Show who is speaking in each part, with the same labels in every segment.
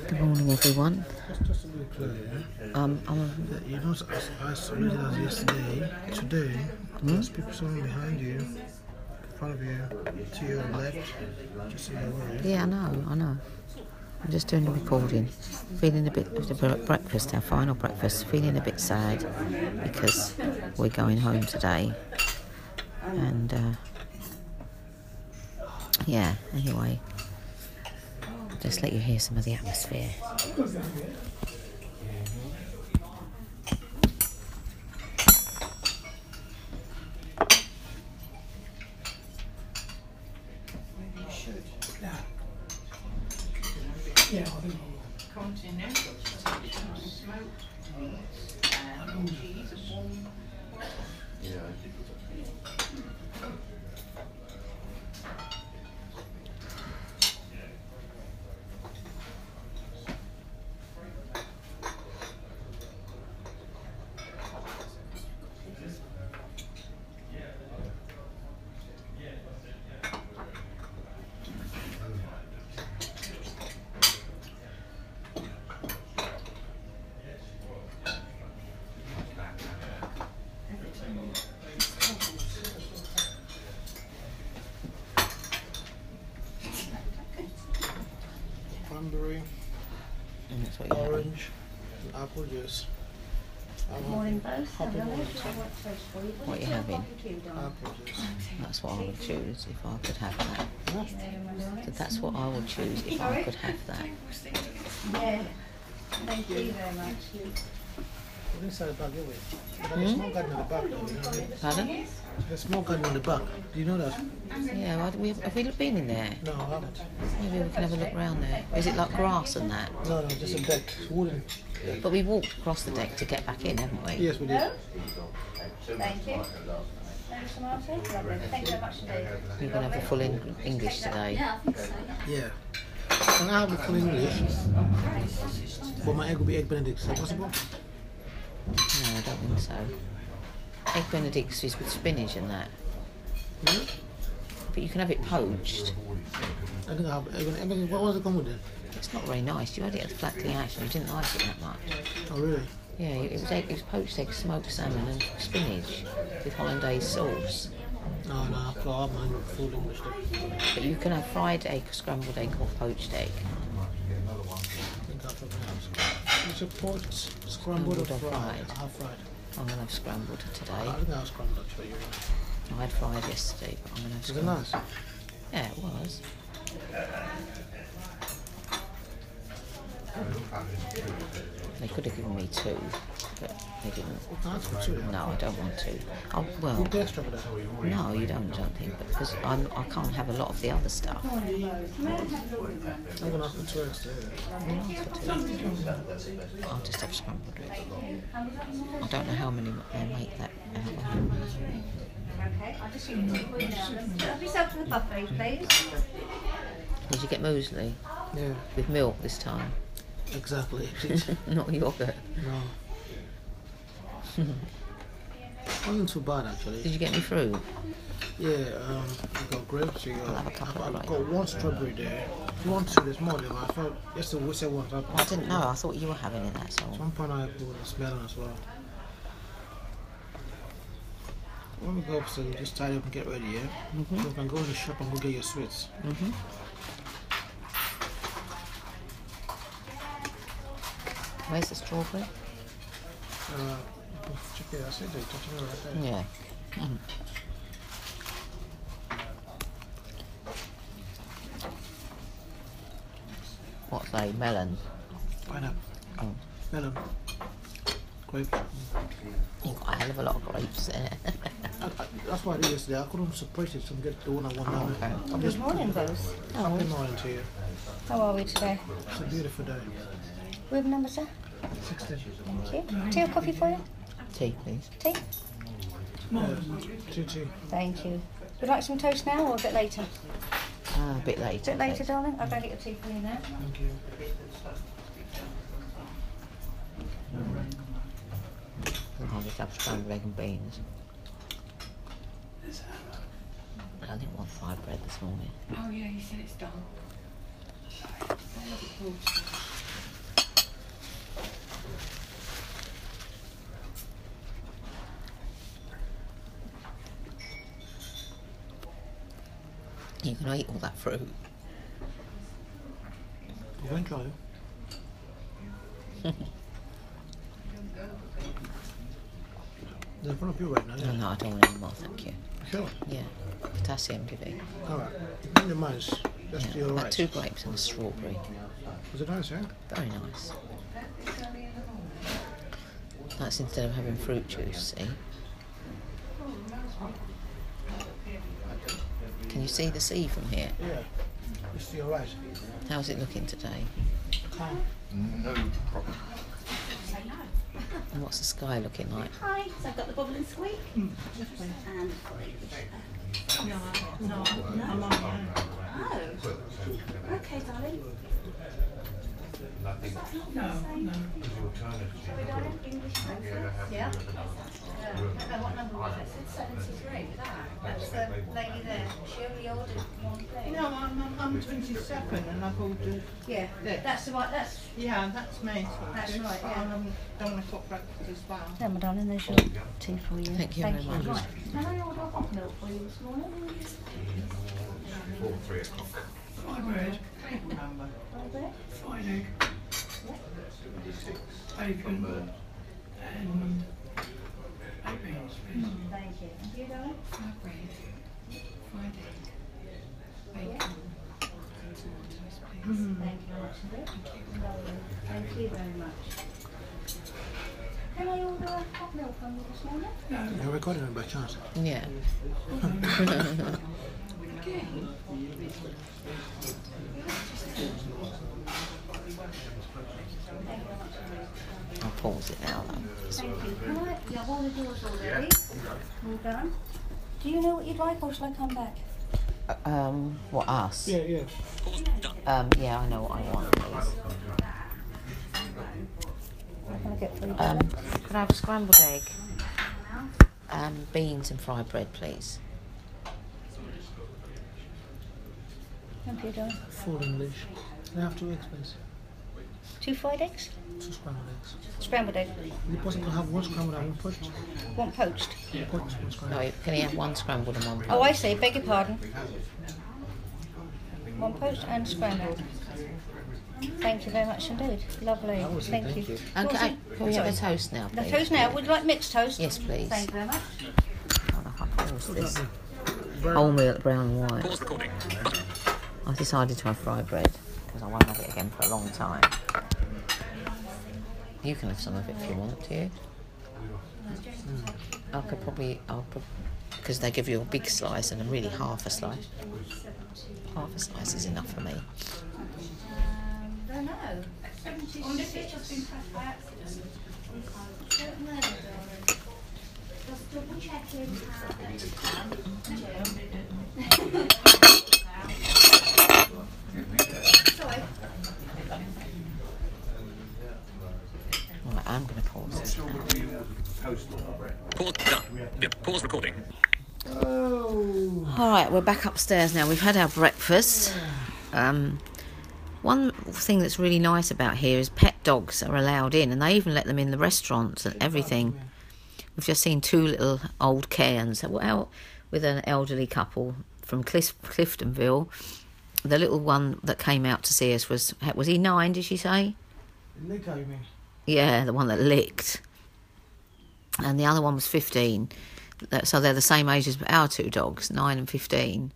Speaker 1: Good morning, everyone.
Speaker 2: Just to be clear, you know, I submitted as yesterday. Today, there's people sitting behind you, in front of you, to your left. Just so you're aware.
Speaker 1: Yeah, I know. I'm just doing the recording. Feeling a bit of the breakfast, our final breakfast. Feeling a bit sad because we're going home today. And yeah, anyway, just let you hear some of the atmosphere.
Speaker 3: Continental smoked and cheese.
Speaker 2: Cranberry,
Speaker 1: And that's what you're having.
Speaker 2: orange, and apple juice.
Speaker 4: Good morning, both.
Speaker 2: Happy morning,
Speaker 1: What you're having.
Speaker 2: apple juice.
Speaker 1: That's what I would choose if I could have that.
Speaker 2: Huh?
Speaker 1: So that's what I would choose if I could have that.
Speaker 4: Yeah. Thank you very much.
Speaker 2: What inside the bag anyway? There's a small garden in the back, though. You know what I mean?
Speaker 1: Pardon?
Speaker 2: There's a small garden in the back. Do you know that?
Speaker 1: Yeah, have we been in there?
Speaker 2: No, I haven't.
Speaker 1: Maybe we can have a look around there. Is it like grass and that?
Speaker 2: No, just a deck. It's wooden.
Speaker 1: But we walked across the deck to get back in, haven't we?
Speaker 2: Yes, we did.
Speaker 4: Thank you. Thanks, Martin. Lovely. Thank you very much indeed.
Speaker 1: You're going to have a full English today.
Speaker 2: Yeah. And I have the full English, but my egg will be egg Benedict. Is that possible?
Speaker 1: No, I don't think so. Egg Benedict's is with spinach and that.
Speaker 2: Hmm?
Speaker 1: But you can have it poached.
Speaker 2: I can have egg Benedict. What was it come with then?
Speaker 1: It's not very nice. You had it at the Flat Clean Ash and you didn't like it that much.
Speaker 2: Oh, really?
Speaker 1: Yeah, it was poached egg, smoked salmon and spinach with hollandaise sauce.
Speaker 2: No, I have my full English.
Speaker 1: But you can have fried egg, scrambled egg or poached egg.
Speaker 2: I think I'll probably have Is it poached, scrambled or
Speaker 1: Scrambled or
Speaker 2: fried?
Speaker 1: fried?
Speaker 2: I have fried.
Speaker 1: I'm going to have scrambled today.
Speaker 2: I think I have scrambled actually.
Speaker 1: I had fried yesterday, but I'm going to have
Speaker 2: Is it
Speaker 1: scrambled.
Speaker 2: nice?
Speaker 1: Yeah, it was. They could have given me two, but they didn't.
Speaker 2: That's for two.
Speaker 1: No, I don't want two. Oh, well,
Speaker 2: You pay extra for that?
Speaker 1: no, you don't think, because I can't have a lot of the other stuff.
Speaker 2: I'm gonna ask for two extra.
Speaker 1: I'll just have scrambled egg. I don't know how many they make that out of.
Speaker 4: Okay, I'll just use it for you now. Help yourself to the buffet, please.
Speaker 1: Did you get muesli?
Speaker 2: Yeah,
Speaker 1: With milk this time?
Speaker 2: exactly.
Speaker 1: Not yogurt.
Speaker 2: No. Wasn't too bad actually.
Speaker 1: Did you get any fruit?
Speaker 2: Yeah, you got grapes, you
Speaker 1: I'll have a couple of
Speaker 2: I've got one strawberry there. If you want to, there's more there, but I thought yesterday we said one.
Speaker 1: I didn't know. I thought you were having it, that's all.
Speaker 2: Some pineapple and smelling as well. When we go upstairs, we just tidy up and get ready, yeah? So we can go in the shop and go get your sweets.
Speaker 1: Where's the strawberry?
Speaker 2: Check it, I said they touching it right there.
Speaker 1: Yeah. What's a melon?
Speaker 2: Pineapple,
Speaker 1: Oh,
Speaker 2: melon, grapes.
Speaker 1: you've got a hell of a lot of grapes there.
Speaker 2: That's why I did yesterday. I couldn't separate it to get the one I want now.
Speaker 1: okay.
Speaker 2: I'm just
Speaker 4: Good morning, both.
Speaker 2: happy morning to you.
Speaker 4: How are we today?
Speaker 2: It's a beautiful day.
Speaker 4: We have a number, sir.
Speaker 2: 16.
Speaker 4: Thank you. Tea or coffee for you?
Speaker 1: Tea, please.
Speaker 4: Tea?
Speaker 2: Yeah, 2
Speaker 4: Thank you. Would you like some toast now or a bit later?
Speaker 1: A bit later.
Speaker 4: A bit later, darling? I'll go get your tea for you now.
Speaker 2: Thank you.
Speaker 1: I'll just have scrambled egg and beans. I didn't want fried bread this morning.
Speaker 3: Oh yeah, you said it's done.
Speaker 1: You can eat all that fruit.
Speaker 2: You can try it. They're in front of you right now,
Speaker 1: No,
Speaker 2: yeah?
Speaker 1: no, I don't want any more, thank you.
Speaker 2: Sure.
Speaker 1: Yeah, potassium, Divvy.
Speaker 2: Alright. In your minds, just to
Speaker 1: Yeah,
Speaker 2: your
Speaker 1: I've had
Speaker 2: right.
Speaker 1: 2 grapes and a strawberry.
Speaker 2: Was it nice, yeah?
Speaker 1: Very nice. That's instead of having fruit juice, see? Can you see the sea from here?
Speaker 2: Yeah. Just to your right.
Speaker 1: How's it looking today?
Speaker 2: Calm.
Speaker 5: No problem.
Speaker 1: And what's the sky looking like?
Speaker 4: Hi, so I've got the bubble and squeak. And
Speaker 3: No, I'm on my own.
Speaker 4: oh, okay, darling.
Speaker 3: No.
Speaker 4: Sorry, darling. English breakfast. Yeah. What number was it? It said 73. That's the lady there. She only ordered one thing.
Speaker 3: No, I'm 27 and I've ordered.
Speaker 4: Yeah,
Speaker 3: This.
Speaker 4: that's the right. That's.
Speaker 3: Yeah, that's me.
Speaker 4: That's right, yeah.
Speaker 3: I'm done with hot breakfast as well.
Speaker 4: There, my darling. There's your tea for you.
Speaker 1: Thank you very much.
Speaker 4: Right. Can I order hot milk for you this morning?
Speaker 5: 3 o'clock.
Speaker 3: Fried bread. Number.
Speaker 4: Fried bread?
Speaker 3: Fried egg. Bacon. And baked beans, please.
Speaker 4: Thank you. And you, darling?
Speaker 3: Fried bread. Fried egg. Bacon. Tomatoes, please.
Speaker 4: Thank you very much indeed. Lovely. Thank you very much. Can I order a hot milk from you this morning?
Speaker 2: You're recording it by chance.
Speaker 1: Yeah. I'll pause it now though.
Speaker 4: Thank you. Can I? Yeah, I've ordered yours already. All done. Do you know what you'd like, or shall I come back?
Speaker 1: What, us?
Speaker 2: Yeah, yeah.
Speaker 1: Yeah, I know what I want, please.
Speaker 4: What can I get for you?
Speaker 1: Could I have a scrambled egg? Beans and fried bread, please.
Speaker 4: Thank you, darling.
Speaker 2: Full English. They have 2 eggs, please.
Speaker 4: 2 fried eggs?
Speaker 2: 2 scrambled eggs.
Speaker 4: Scrambled egg.
Speaker 2: Is it possible to have 1 scrambled and 1 poached?
Speaker 4: One poached.
Speaker 2: Poached, 1 scrambled.
Speaker 1: Oh, can you have 1 scrambled and 1
Speaker 4: Oh, I see. Beg your pardon. 1 poached and scrambled. Thank you very much indeed. Lovely. Thank you.
Speaker 1: And
Speaker 4: What's
Speaker 1: can we have a toast now,
Speaker 4: The
Speaker 1: please?
Speaker 4: toast now. Would you like mixed toast?
Speaker 1: Yes, please.
Speaker 4: Thank you very much.
Speaker 1: I'll pause this. Wholemeal brown and white.
Speaker 5: Pause recording.
Speaker 1: I decided to have fried bread because I won't have it again for a long time. You can have some of it if you want to. I could probably, because they give you a big slice and really half a slice. Half a slice is enough for me.
Speaker 4: Don't know. I wonder if it's just been pressed by accident. Don't know, darling. Just double checking. Sorry.
Speaker 1: Right, I'm going to pause this now.
Speaker 5: Pause done. Yep, pause recording.
Speaker 1: All right, we're back upstairs now. We've had our breakfast. One thing that's really nice about here is pet dogs are allowed in, and they even let them in the restaurants and everything. We've just seen 2 little old cairns that were out with an elderly couple from Cliftonville. The little one that came out to see us was he 9, did she say?
Speaker 2: Liquor, you mean?
Speaker 1: Yeah, the one that licked. And the other one was 15. So they're the same age as our 2 dogs, 9 and 15.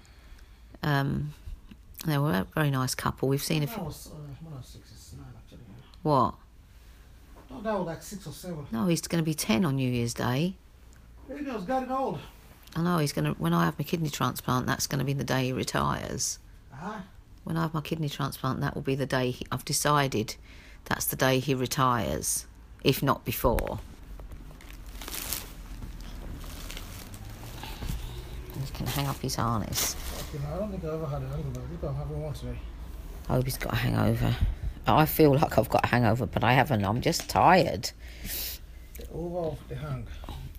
Speaker 1: They were a very nice couple. We've seen a few.
Speaker 2: One was 6, it's 9 actually.
Speaker 1: What?
Speaker 2: No, that was like 6 or 7.
Speaker 1: No, he's going to be 10 on New Year's Day.
Speaker 2: He was getting old.
Speaker 1: I know, he's going to. When I have my kidney transplant, that's going to be the day he retires.
Speaker 2: Uh-huh.
Speaker 1: When I have my kidney transplant, that will be the day I've decided that's the day he retires, if not before. He can hang up his harness.
Speaker 2: I don't think I ever had a hangover. I think I'm having one today.
Speaker 1: I hope he's got a hangover. I feel like I've got a hangover, but I haven't. I'm just tired.
Speaker 2: Over off the hang.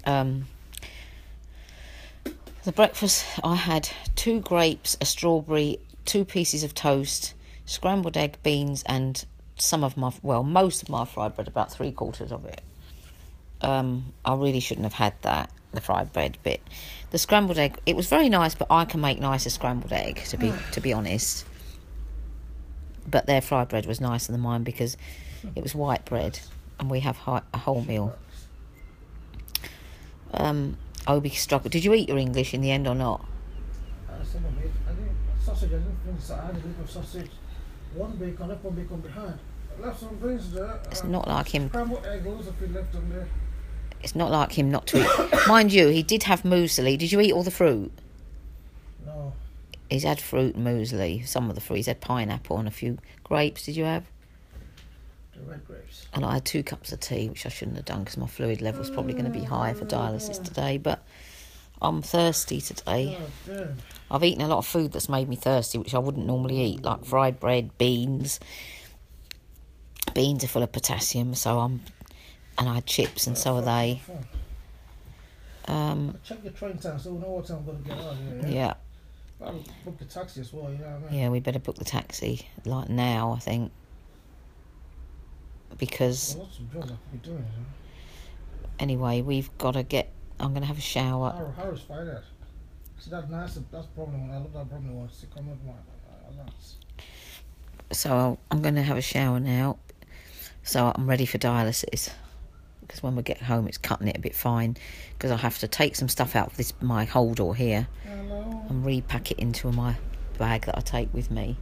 Speaker 1: The breakfast, I had 2 grapes, a strawberry, 2 pieces of toast, scrambled egg, beans, and most of my fried bread, about 3/4 of it. I really shouldn't have had that. the fried bread bit. The scrambled egg, it was very nice, but I can make nicer scrambled egg, to be honest. But their fried bread was nicer than mine because it was white bread and we have a whole meal. Obi struggled. Did you eat your English in the end or not?
Speaker 2: I said, I didn't sausage. I didn't finish. I had a little sausage. One bacon, left one bacon behind. I left some beans there.
Speaker 1: It's not like him.
Speaker 2: Scrambled egg, loads of it left on there.
Speaker 1: It's not like him not to eat. Mind you, he did have muesli. Did you eat all the fruit?
Speaker 2: No.
Speaker 1: He's had fruit and muesli. Some of the fruit. He's had pineapple and a few grapes. Did you have?
Speaker 2: The red grapes.
Speaker 1: And I had 2 cups of tea, which I shouldn't have done because my fluid level's probably going to be high for dialysis today. But I'm thirsty today.
Speaker 2: Oh, damn.
Speaker 1: I've eaten a lot of food that's made me thirsty, which I wouldn't normally eat, like fried bread, beans. Beans are full of potassium, and I had chips, and so are they.
Speaker 2: Check your train time so we know what time I'm going to get out here.
Speaker 1: Yeah.
Speaker 2: I'll book the taxi as well, you know what I mean?
Speaker 1: Yeah, we better book the taxi, like now, I think. Because,
Speaker 2: Well, lots of jobs I could be doing, huh?
Speaker 1: anyway, I'm going to have a shower.
Speaker 2: How is fine that? See, that's nice. That's problem. When I look at problem once, it come up my alarms.
Speaker 1: So I'm going to have a shower now. So I'm ready for dialysis. Because when we get home, it's cutting it a bit fine. Because I have to take some stuff out of my holder here.
Speaker 2: Hello.
Speaker 1: And repack it into my bag that I take with me.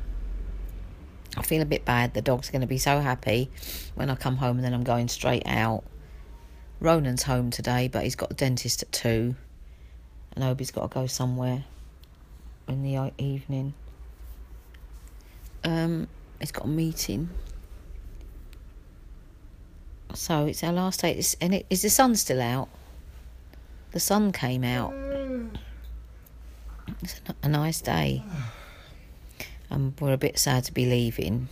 Speaker 1: I feel a bit bad. The dog's going to be so happy when I come home and then I'm going straight out. Ronan's home today, but he's got the dentist at 2. And Obi's got to go somewhere in the evening. He's got a meeting. So it's our last day. Is the sun still out? The sun came out. It's a nice day. We're a bit sad to be leaving.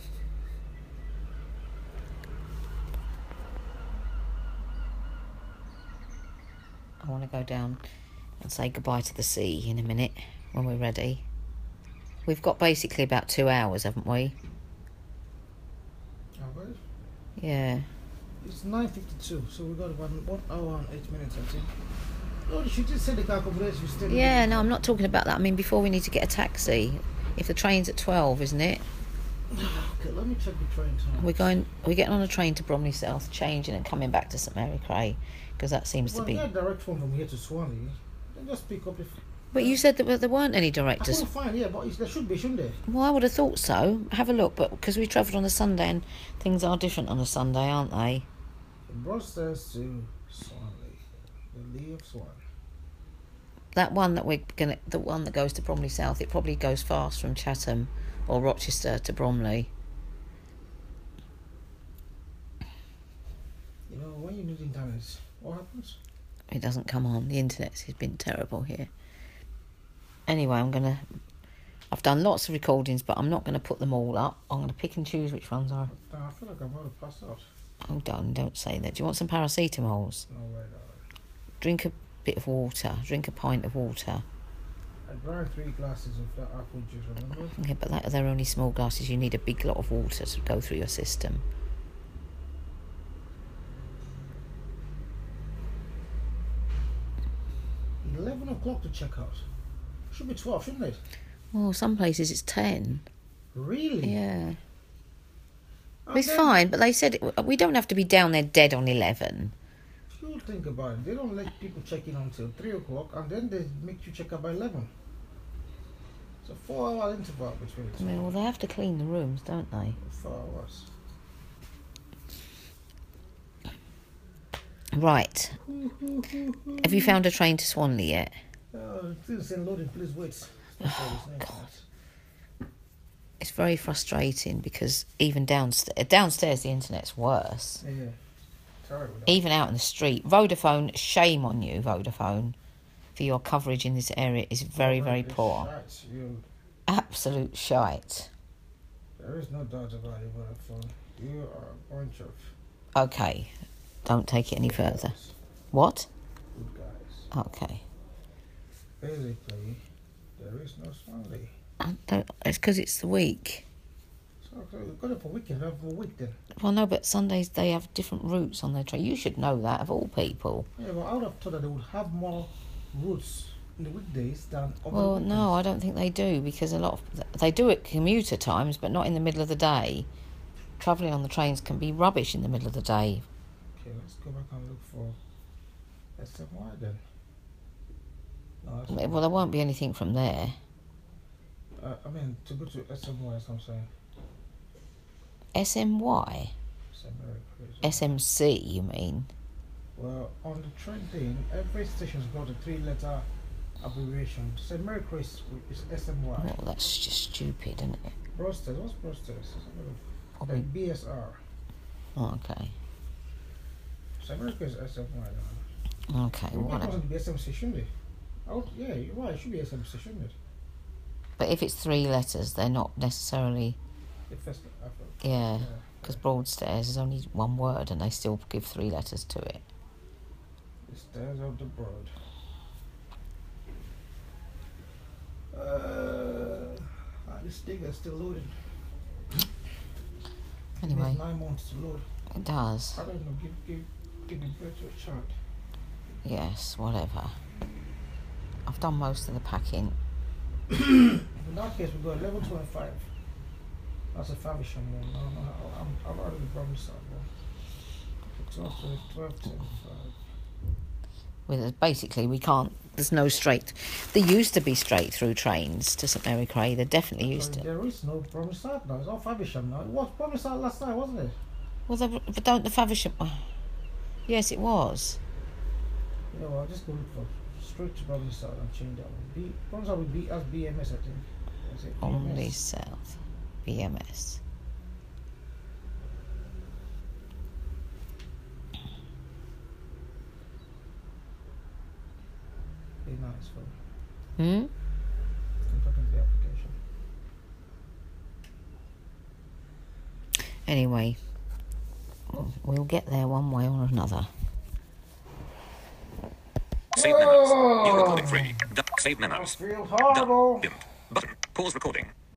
Speaker 1: I want to go down and say goodbye to the sea in a minute when we're ready. We've got basically about 2 hours, haven't we?
Speaker 2: Hours?
Speaker 1: Yeah.
Speaker 2: It's 9:52, so we got about 1 hour and 8 minutes, I think. Oh, you just said the calculation.
Speaker 1: Yeah, no, I'm not talking about that. I mean, before we need to get a taxi. If the train's at 12, isn't it?
Speaker 2: Okay, let me check the train time.
Speaker 1: We're getting on a train to Bromley South, changing and coming back to St Mary Cray, because that seems to be.
Speaker 2: Well, yeah, direct phone from here to Swanley. Then just pick up if.
Speaker 1: But you said that there weren't any
Speaker 2: I
Speaker 1: directors.
Speaker 2: couldn't find, yeah, but there should be, shouldn't there?
Speaker 1: Well, I would have thought so. Have a look, but because we travelled on a Sunday and things are different on a Sunday, aren't they?
Speaker 2: From Broadstairs to Swanley, the Lee of Swan.
Speaker 1: That one the one that goes to Bromley South, it probably goes fast from Chatham or Rochester to Bromley.
Speaker 2: You know, when you need internet, what happens?
Speaker 1: It doesn't come on. The internet has been terrible here. Anyway, I've done lots of recordings, but I'm not going to put them all up. I'm going to pick and choose which ones are.
Speaker 2: I feel like I'm about to pass out.
Speaker 1: Oh, don't say that. Do you want some paracetamols?
Speaker 2: No way, no.
Speaker 1: Drink a bit of water. Drink a pint of water.
Speaker 2: I drank 3 glasses of that apple juice, remember?
Speaker 1: Yeah, but they're only small glasses. You need a big lot of water to go through your system.
Speaker 2: $11 to check out. Should be 12, shouldn't it?
Speaker 1: Well, some places it's 10.
Speaker 2: Really?
Speaker 1: Yeah.
Speaker 2: And
Speaker 1: It's
Speaker 2: then,
Speaker 1: fine, but they said we don't have to be down there dead on 11.
Speaker 2: If you think about it, they don't let people check in until 3 o'clock and then they make you check out by 11. It's a 4-hour interval between the two.
Speaker 1: Well, they have to clean the rooms, don't they?
Speaker 2: 4 hours.
Speaker 1: Right. Have you found a train to Swanley yet?
Speaker 2: Still saying loading, please wait.
Speaker 1: Oh, God. It's very frustrating because even downstairs the internet's worse.
Speaker 2: Yeah. Terrible.
Speaker 1: Even out in the street. Vodafone, shame on you, Vodafone, for your coverage in this area is very, very poor.
Speaker 2: Shite.
Speaker 1: Absolute shite.
Speaker 2: There is no doubt about it, Vodafone. You are a bunch of
Speaker 1: Okay, don't take it any further.
Speaker 2: guys.
Speaker 1: What?
Speaker 2: Good guys.
Speaker 1: Okay.
Speaker 2: Basically, there is no Swanley.
Speaker 1: It's because it's the week.
Speaker 2: So we've got it for weekend, not for week then.
Speaker 1: Well, no, but Sundays they have different routes on their train. You should know that, of all people.
Speaker 2: Yeah, but I would have thought that they would have more routes in the weekdays than over
Speaker 1: Well,
Speaker 2: the weekends.
Speaker 1: no, I don't think they do, because a lot of they do at commuter times, but not in the middle of the day. Travelling on the trains can be rubbish in the middle of the day.
Speaker 2: Okay, let's go back and look for SMY then. No, that's
Speaker 1: Well, there won't be anything from there.
Speaker 2: I mean, to go to SMY, as I'm saying.
Speaker 1: SMY? SMC, you mean?
Speaker 2: Well, on the train thing, every station's got a 3-letter abbreviation. St. Mary Chris is SMY.
Speaker 1: Well, that's just stupid, isn't it?
Speaker 2: Brosters, what's Brosters?
Speaker 1: Probably-
Speaker 2: BSR.
Speaker 1: Oh, okay.
Speaker 2: St. Mary Chris is SMY.
Speaker 1: Okay,
Speaker 2: Well, why
Speaker 1: whatever.
Speaker 2: doesn't it be SMC, shouldn't it? Yeah, you're right, it should be SMC, shouldn't it?
Speaker 1: But if it's 3 letters, they're not necessarily...
Speaker 2: The first alphabet.
Speaker 1: Yeah, because Broadstairs is only one word and they still give 3 letters to it.
Speaker 2: The stairs of the broad. This thing is still loading.
Speaker 1: Anyway,
Speaker 2: It needs 9 months to load.
Speaker 1: it does.
Speaker 2: I don't know, give me better chart.
Speaker 1: Yes, whatever. I've done most of the packing.
Speaker 2: In that case, we got level 25. That's a Faversham one. No, I've already promised that one. 12 to 25.
Speaker 1: Basically, we can't. There's no straight. There used to be straight through trains to St Mary Cray. There definitely used to.
Speaker 2: There is no Promisade now. It's all Faversham now. It was Promisade last night, wasn't it?
Speaker 1: Well, but don't the Faversham. Yes, it was.
Speaker 2: You know, I'll just go look for straight to Promisade and change that one. Promisade will be as BMS, I think. Is it
Speaker 1: Only
Speaker 2: BMS?
Speaker 1: South, BMS.
Speaker 2: Be nice for me.
Speaker 1: Hmm.
Speaker 2: I'm talking to the application.
Speaker 1: Anyway, we'll get there one way or another.
Speaker 5: Save memos. New recording free. Save
Speaker 2: I
Speaker 5: memos.
Speaker 2: feel horrible.
Speaker 5: Dimmed. Button. Pause recording.